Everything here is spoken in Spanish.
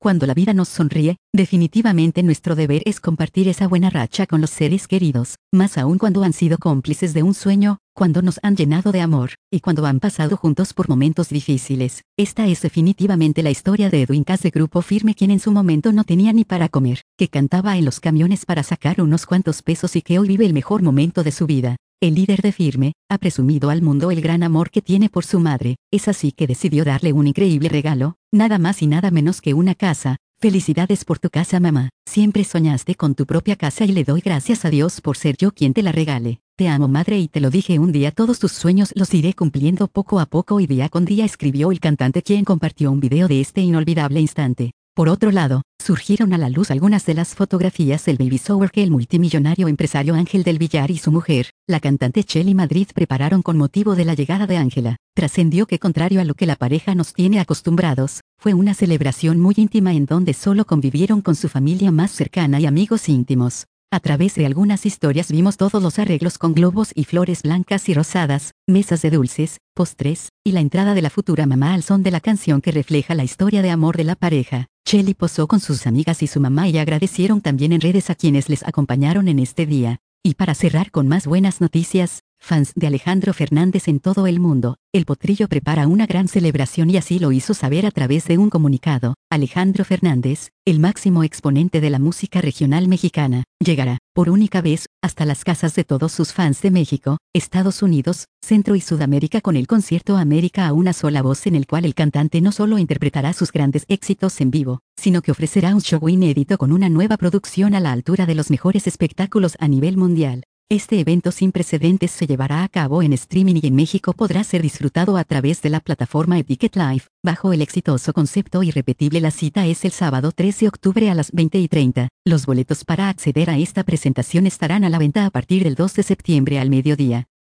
Cuando la vida nos sonríe, definitivamente nuestro deber es compartir esa buena racha con los seres queridos, más aún cuando han sido cómplices de un sueño, cuando nos han llenado de amor, y cuando han pasado juntos por momentos difíciles. Esta es definitivamente la historia de Edwin Cass de Grupo Firme, quien en su momento no tenía ni para comer, que cantaba en los camiones para sacar unos cuantos pesos y que hoy vive el mejor momento de su vida. El líder de Firme ha presumido al mundo el gran amor que tiene por su madre, es así que decidió darle un increíble regalo, nada más y nada menos que una casa. Felicidades por tu casa, mamá. Siempre soñaste con tu propia casa y le doy gracias a Dios por ser yo quien te la regale. Te amo, madre, y te lo dije un día, todos tus sueños los iré cumpliendo poco a poco y día con día, escribió el cantante, quien compartió un video de este inolvidable instante. Por otro lado, surgieron a la luz algunas de las fotografías del baby shower que el multimillonario empresario Ángel del Villar y su mujer, la cantante Chelly Madrid, prepararon con motivo de la llegada de Ángela. Trascendió que, contrario a lo que la pareja nos tiene acostumbrados, fue una celebración muy íntima en donde solo convivieron con su familia más cercana y amigos íntimos. A través de algunas historias vimos todos los arreglos con globos y flores blancas y rosadas, mesas de dulces, postres, y la entrada de la futura mamá al son de la canción que refleja la historia de amor de la pareja. Chelly posó con sus amigas y su mamá y agradecieron también en redes a quienes les acompañaron en este día. Y para cerrar con más buenas noticias, fans de Alejandro Fernández en todo el mundo, el Potrillo prepara una gran celebración y así lo hizo saber a través de un comunicado. Alejandro Fernández, el máximo exponente de la música regional mexicana, llegará, por única vez, hasta las casas de todos sus fans de México, Estados Unidos, Centro y Sudamérica con el concierto América a una sola voz, en el cual el cantante no solo interpretará sus grandes éxitos en vivo, sino que ofrecerá un show inédito con una nueva producción a la altura de los mejores espectáculos a nivel mundial. Este evento sin precedentes se llevará a cabo en streaming y en México podrá ser disfrutado a través de la plataforma Etiquet Live, bajo el exitoso concepto irrepetible. La cita es el sábado 3 de octubre a las 20:30. Los boletos para acceder a esta presentación estarán a la venta a partir del 2 de septiembre al mediodía.